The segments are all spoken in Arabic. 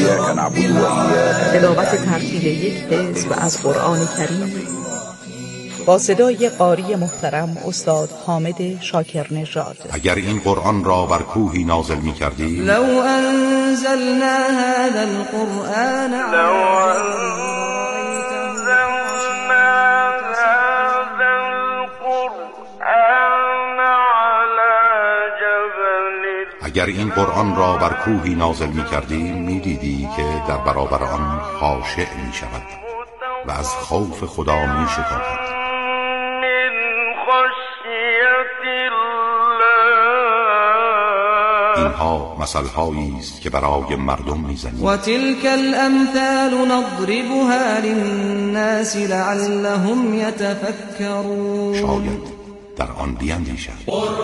إياك نعبد وإياك تلاوت ترتیل یک حزب از قرآن کریم با صدای قاری محترم استاد حامد شاکر نژاد. اگر این قرآن را بر کوهی نازل می کردی، لو انزلنا هذا القرآن اگر این قرآن را بر کوهی نازل می کردیم می دیدی که در برابر آن خاشع می شود و از خوف خدا می شتابد. اینها مثل‌هایی است که برای مردم می‌زنیم. و تلك الامثال نضربها للناس لعلهم يتفكرون. شاید در آن بیندیشند.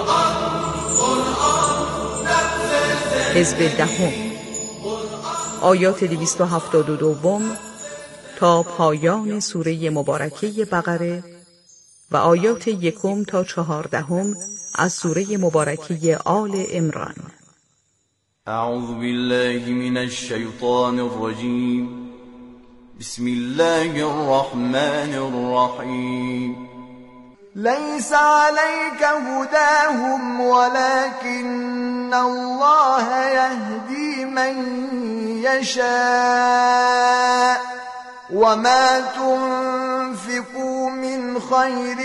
حزب دهم، آیات 272 تا پایان سوره مبارکه بقره و آیات 1 تا 14 از سوره مبارکه آل عمران. اعوذ بالله من الشیطان الرجیم. بسم الله الرحمن الرحیم. ليس عليك هداهم ولكن الله يهدي من يشاء وما تنفقوا من خير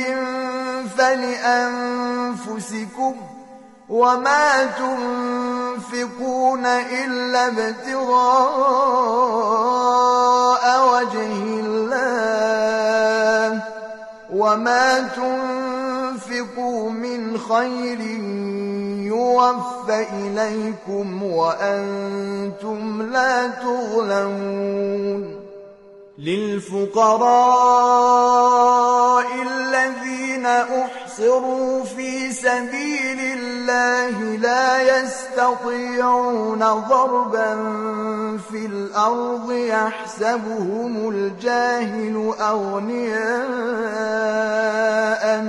فلأنفسكم وما تنفقون إلا ابتغاء وجه الله وما تنفقوا من خير يوفى إليكم وأنتم لا تظلمون. للفقراء الذين أحصروا في سبيل الله لا يستطيعون ضربا في الأرض يحسبهم الجاهل أغنياء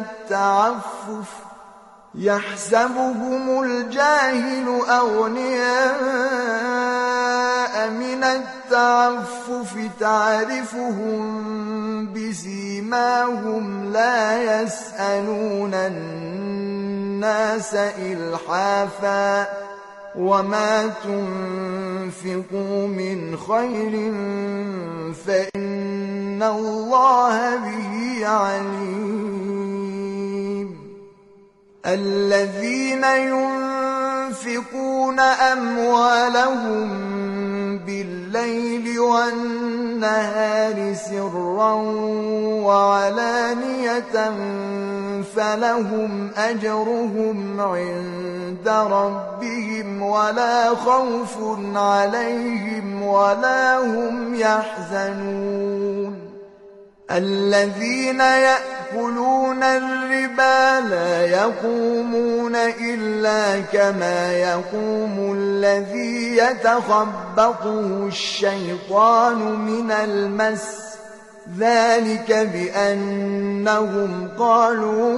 من التعفف تعرفهم بسيماهم لا يسألون الناس إلحافا وما تنفقوا من خير فإن الله به عليم. الذين ينفقون أموالهم بالليل والنهار سرا وعلانية فلهم أجرهم عند ربهم ولا خوف عليهم ولا هم يحزنون. الذين يأكلون الربا لا يقومون إلا كما يقوم الذي يتخبطه الشيطان من المس ذلك بأنهم قالوا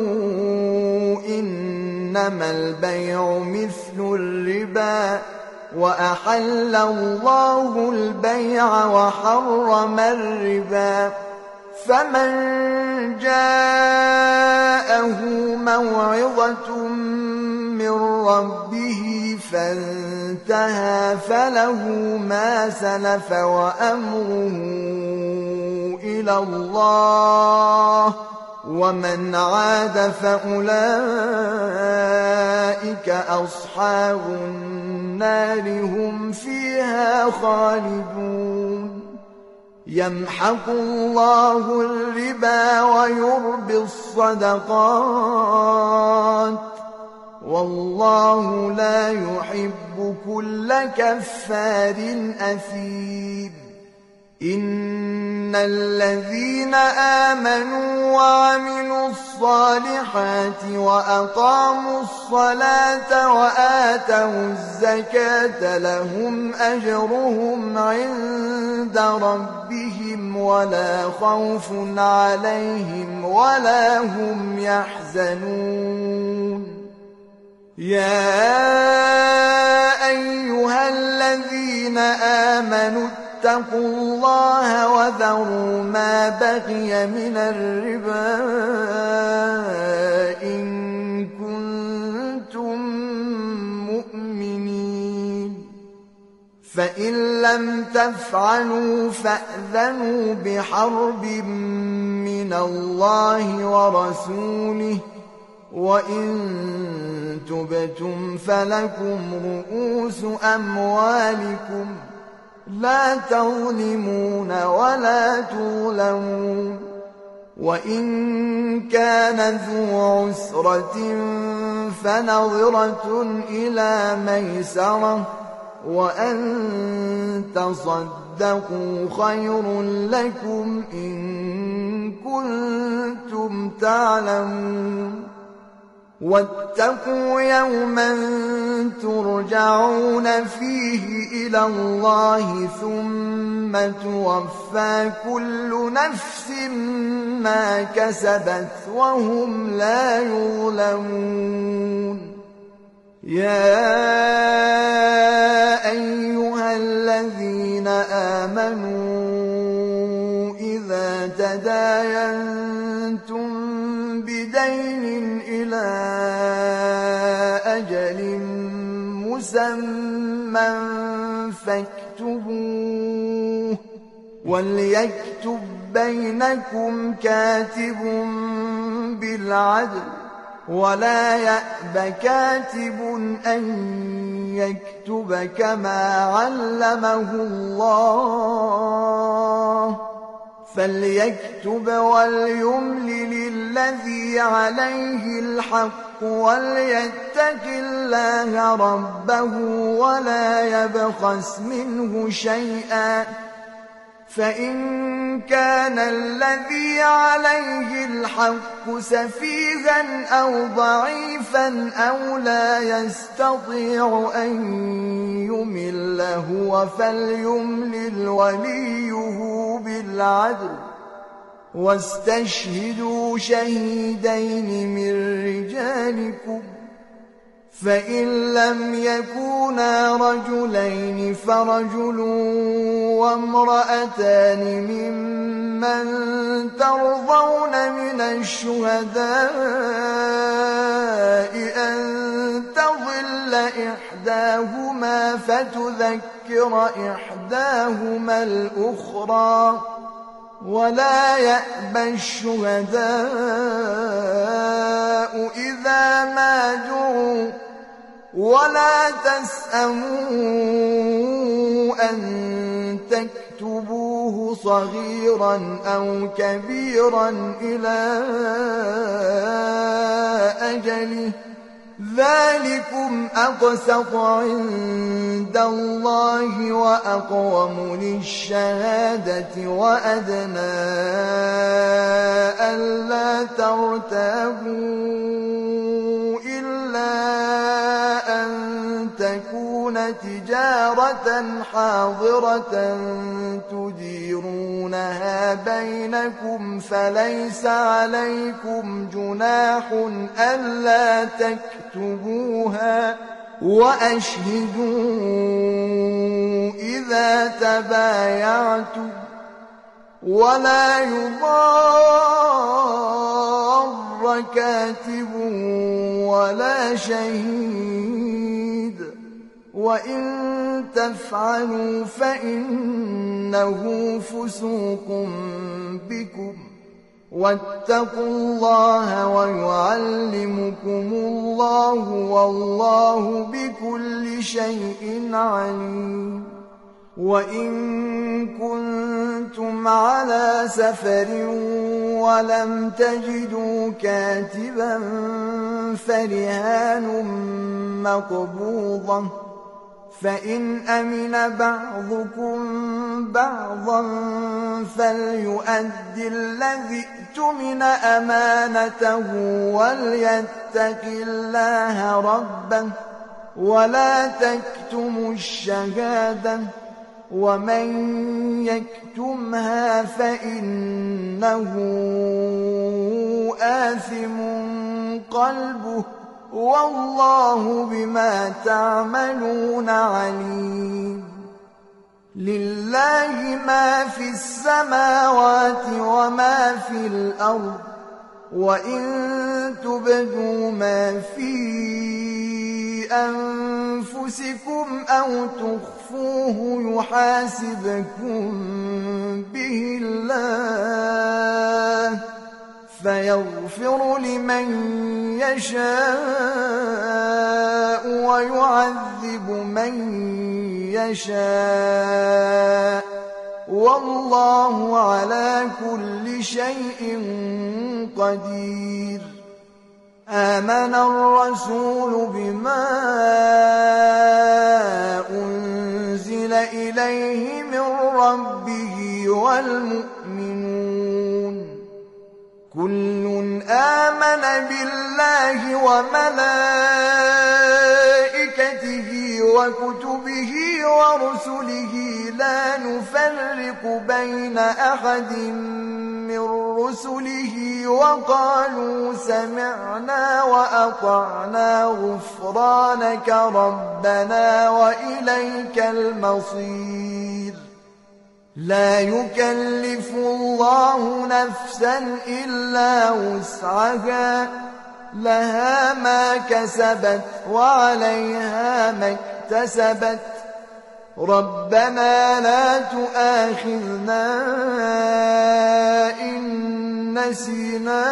إنما البيع مثل الربا وأحل الله البيع وحرم الربا. فمن جاءه موعظة من ربه فانتهى فله ما سلف وأمره إلى الله ومن عاد فأولئك أصحاب النار هم فيها خالدون. يمحق الله الربا ويربي الصدقات والله لا يحب كل كفار أثيم. إن الذين آمنوا وعملوا الصالحات وأقاموا الصلاة وآتوا الزكاة لهم أجرهم عند ربهم ولا خوف عليهم ولا هم يحزنون. يا أيها الذين الذين آمنوا اتقوا الله وذروا ما بقي من الربا إن كنتم مؤمنين فإن لم تفعلوا فأذنوا بحرب من الله ورسوله وإن تبتم فلكم رؤوس أموالكم لا تظلمون ولا تظلمون وإن كان ذو عسرة فنظرة إلى ميسرة وأن تصدقوا خير لكم إن كنتم تعلمون واتقوا يوما ترجعون فيه إلى الله ثم توفى كل نفس ما كسبت وهم لا يظلمون يا أيها الذين آمنوا إذا تداينتم بدين إلى أجل مسمى فاكتبوه وليكتب بينكم كاتب بالعدل ولا يأب كاتب أن يكتب كما علمه الله فليكتب وليملل الذي عليه الحق وليتق الله ربه ولا يبخس منه شيئا فإن كان الذي عليه الحق سفيها أو ضعيفا أو لا يستطيع أن يمل هو فليملل وليه بالعدل واستشهدوا شهيدين من رجالكم فإن لم يكونا رجلين فرجل وامرأتان ممن ترضون من الشهداء أن تضل إحداهما فتذكر إحداهما الأخرى ولا يأبى الشهداء إذا ما دعوا ولا تسأموا أن تكتبوه صغيرا أو كبيرا إلى أجله ذلكم أقسط عند الله وأقوم للشهادة وأدنى ألا ترتابوا إلا أن تكون تجارة حاضرة تديرونها بينكم فليس عليكم جناح ألا تكتبوها وأشهدوا إذا تبايعتم ولا يضار كاتب ولا شهيد وإن تفعلوا فإنه فسوق بكم واتقوا الله ويعلمكم الله والله بكل شيء عليم وإن كنتم على سفر ولم تجدوا كاتبا فرهان مقبوضة فإن أمن بعضكم بعضا فليؤد الذي اؤتمن أمانته وليتق الله ربه ولا تكتموا الشهادة ومن يكتمها فإنه آثم قلبه والله بما تعملون عليم لله ما في السماوات وما في الأرض وإن تبدوا ما في أنفسكم أو تخفوه يحاسبكم به الله فيغفر لمن يشاء ويعذب من يشاء والله على كل شيء قدير. آمن الرسول بما أنزل إليه من ربه والمؤمنون كل آمن بالله وملائكته وكتبه ورسله لا نفرق بين أحد من رسله وقالوا سمعنا وأطعنا غفرانك ربنا وإليك المصير. لا يكلف الله نفسا إلا وسعها لها ما كسبت وعليها ما اكتسبت ربنا لا تؤاخذنا إن نسينا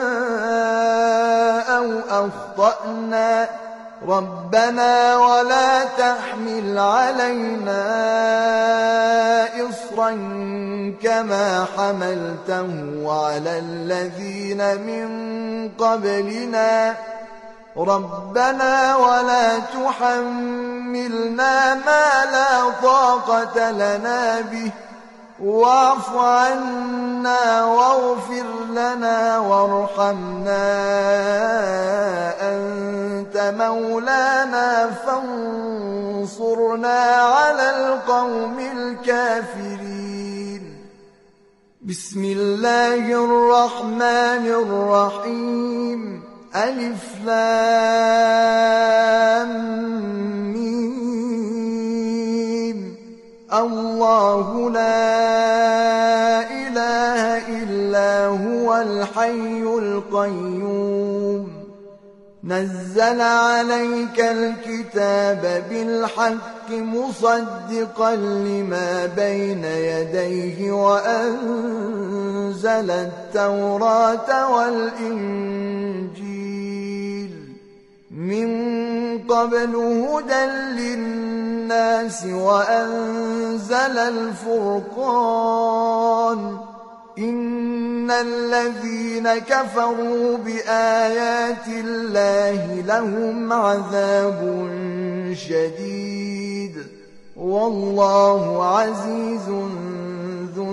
أو أخطأنا ربنا ولا تحمل علينا إصرا كما حملته على الذين من قبلنا ربنا ولا تحملنا ما لا طاقة لنا به واعف عنا واغفر لنا وارحمنا أنت مولانا فانصرنا على القوم الكافرين. بسم الله الرحمن الرحيم. ألف لام ميم. الله لا إله إلا هو الحي القيوم نزل عليك الكتاب بالحق مصدقا لما بين يديه وأنزل التوراة والإنجيل من قبل هدى للناس وأنزل الفرقان إن الذين كفروا بآيات الله لهم عذاب شديد والله عزيز ذو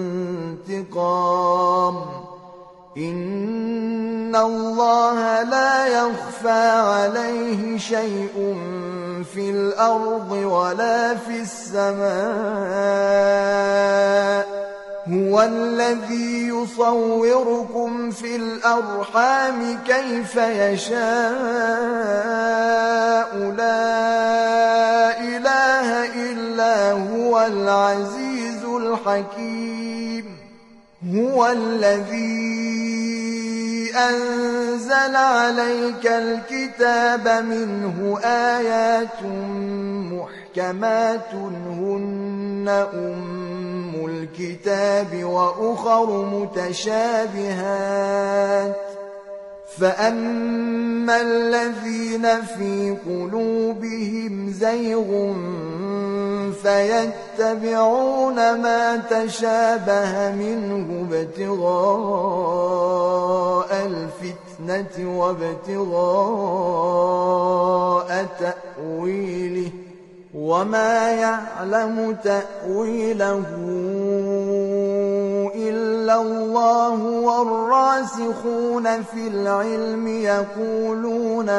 انتقام. إن الله لا يخفى عليه شيء في الأرض ولا في السماء هو الذي يصوركم في الأرحام كيف يشاء لا إله إلا هو العزيز الحكيم. هو الذي أنزل عليك الكتاب منه آيات محكمات هن أم الكتاب وأخر متشابهات فأما الذين في قلوبهم زيغ فيتبعون ما تشابه منه ابتغاء الفتنة وابتغاء تأويله وما يعلم تأويله إلا الله والراسخون في العلم يقولون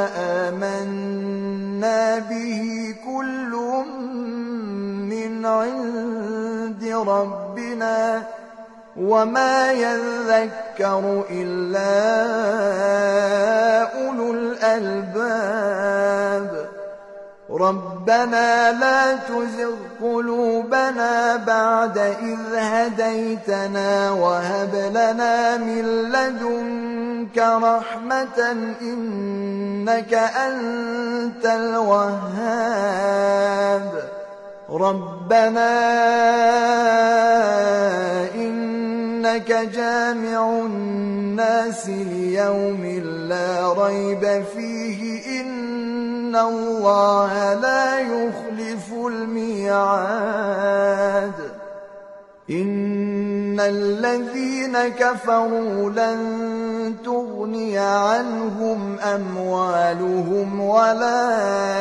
آمنا به كل من عند ربنا وما يذكر إلا أولو الألباب. ربنا ربنا لا تزغ قلوبنا بعد إذ هديتنا وهب لنا من لدنك رحمة إنك أنت الوهاب ربنا إنك جامع الناس ليوم لا ريب فيه إن الله لا يخلف الميعاد إن الذين كفروا لن تغني عنهم أموالهم ولا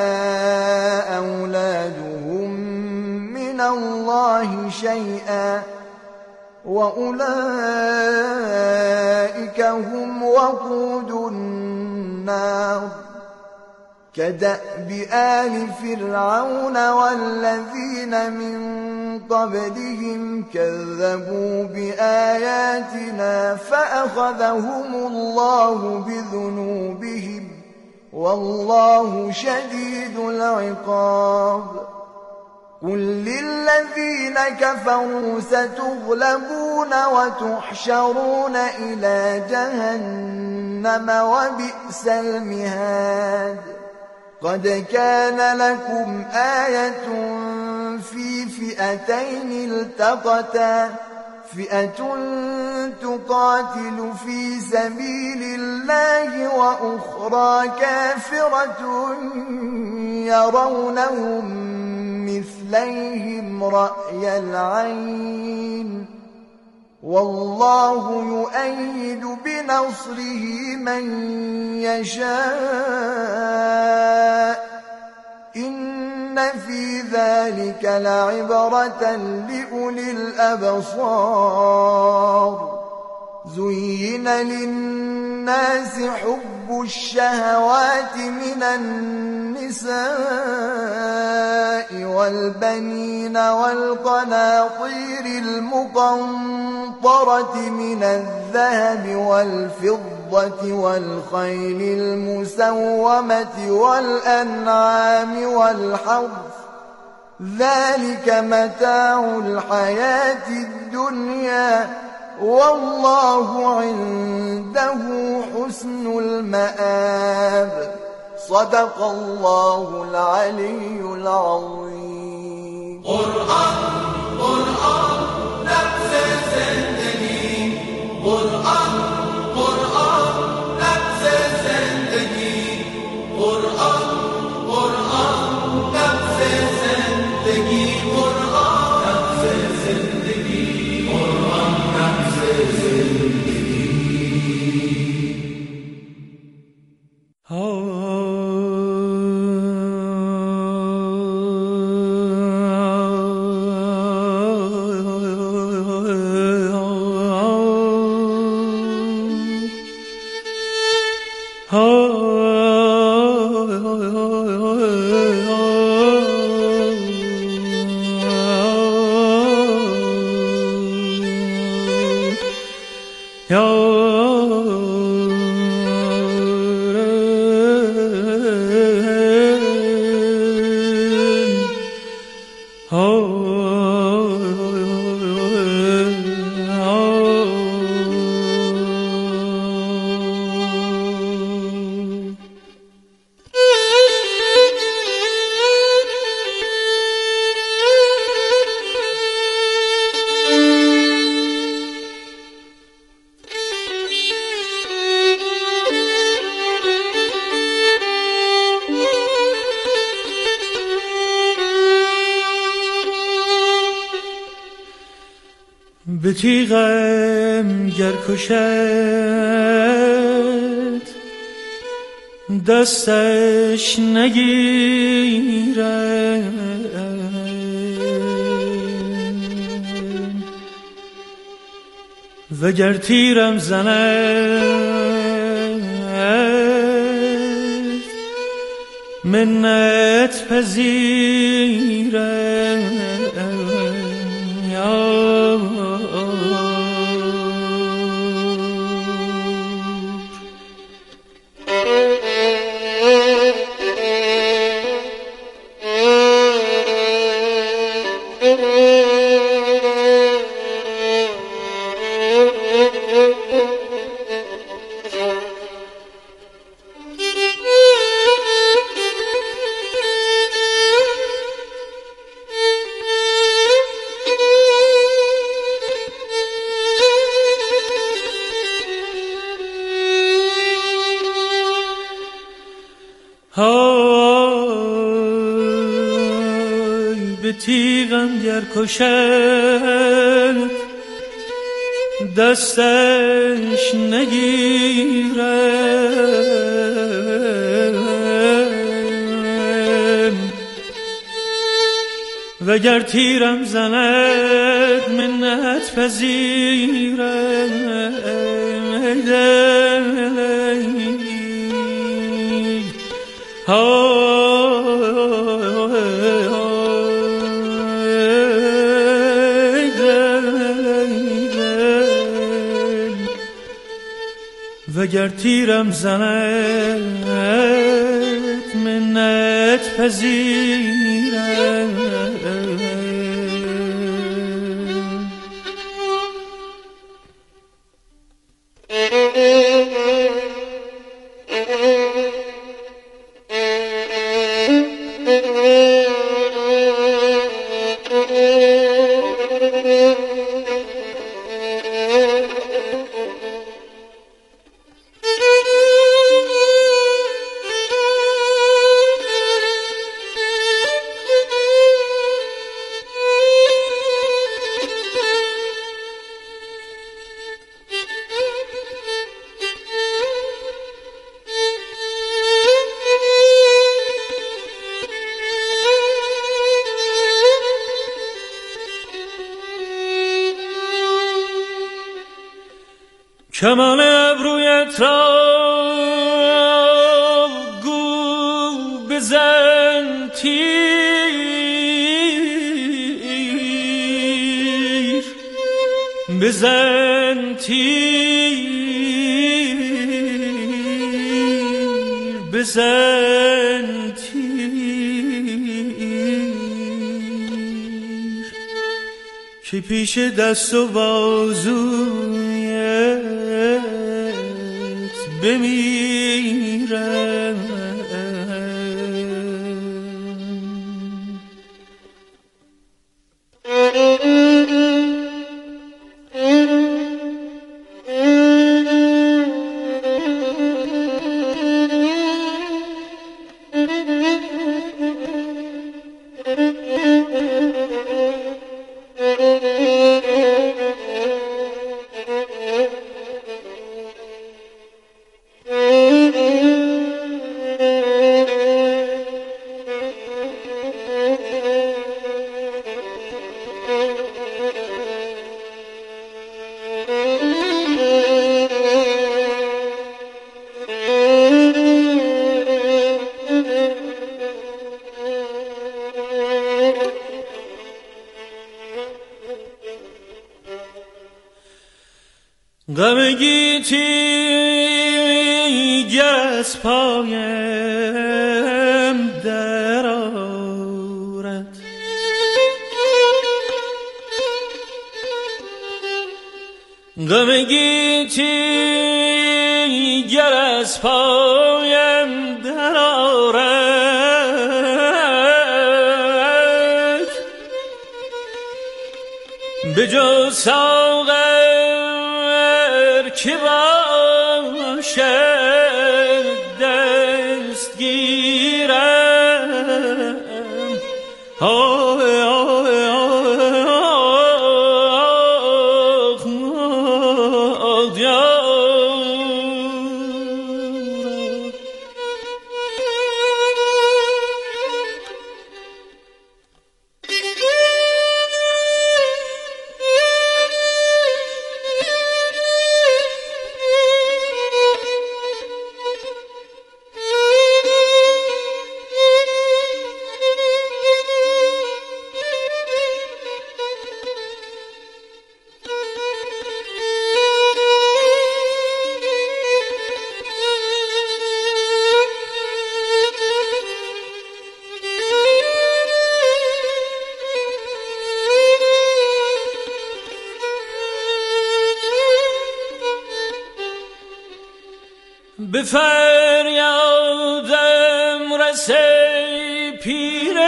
أولادهم من الله شيئا وأولئك هم وقود النار كدأب آل فرعون والذين من قبلهم كذبوا بآياتنا فأخذهم الله بذنوبهم والله شديد العقاب قل للذين كفروا ستغلبون وتحشرون إلى جهنم وبئس المهاد قد كان لكم آية في فئتين التقتا فئة تقاتل في سبيل الله وأخرى كافرة يرونهم مثليهم رأي العين والله يؤيد بنصره من يشاء إن في ذلك لعبرة لأولي الأبصار زين للناس حب الشهوات من النساء والبنين والقناطير المقنطرة من الذهب والفضة والخيل المسومة والأنعام والحرث ذلك متاع الحياة الدنيا والله عنده حسن المآب صدق الله العلي العظيم قرآن قرآن نفس زندگی قرآن قرآن نفس زندگی قرآن قرآن نفس زندگی قرآن نفس زندگی قرآن نفس زندگی به تیغم گر کشد دستش نگیرم وگر تیرم زند منت پذیرم به تیغم گر کشد دستش نگیرم وگر تیرم زند منت پذیرم وگر تیرم زند منت پذیرم کمان ابرویت را گو بزن تیر بزن تیر بزن تیر که پیش دست و بازویت بمیرم غم گیتی گر از پایم در آرد غم گیتی گر از پایم در آرد به جز ساغر که باشد دستگیرم به فریادم رسی پیر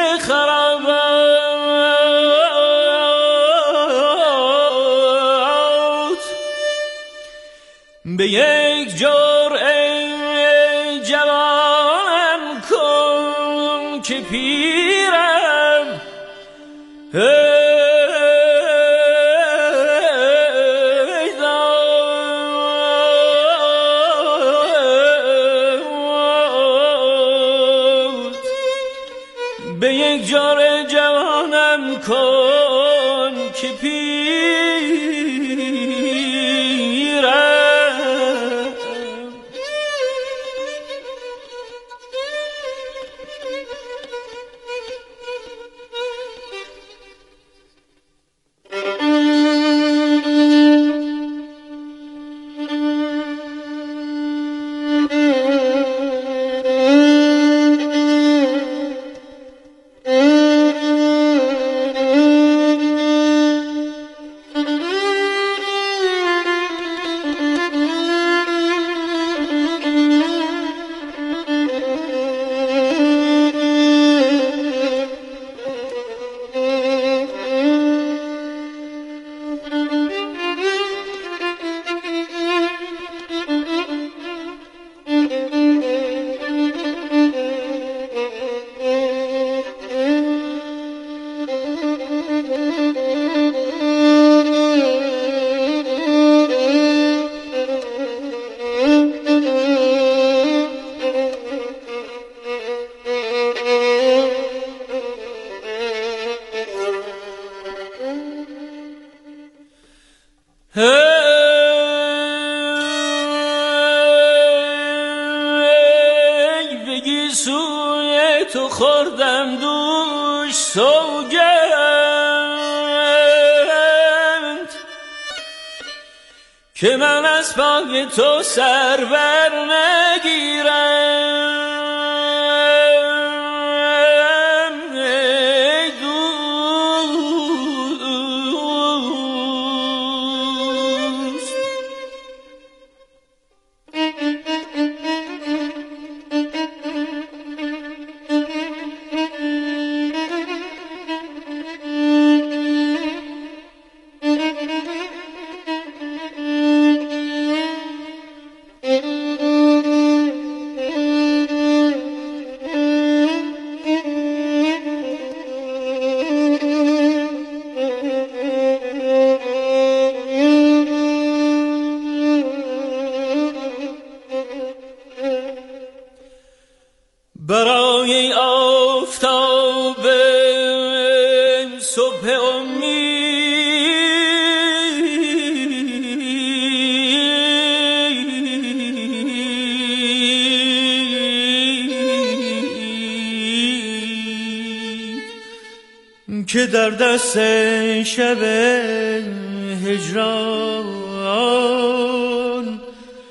خرابات به یک جرعه جوانم کن که پیرم به یک جور جوانم کن که پیرم. بگی سوی تو خوردم دوش سوگند که من از پای تو سر بر نگیرم. برای آفتاب صبح امید که در دست شب هجران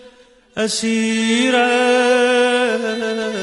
اسیرم.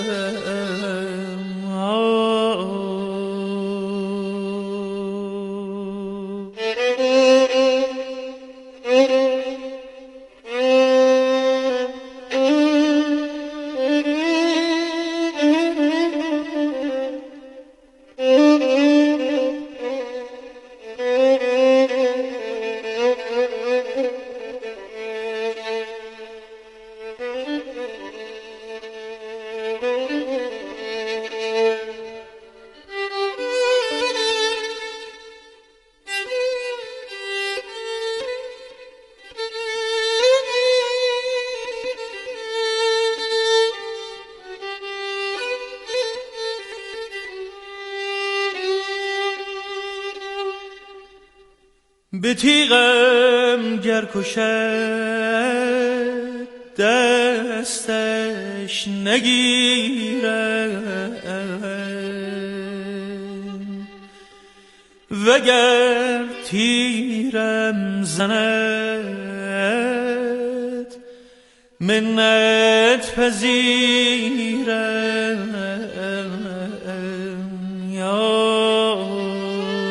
به تیغم گر کشد دستش نگیرم، وگر تیرم زند منت پذیرم.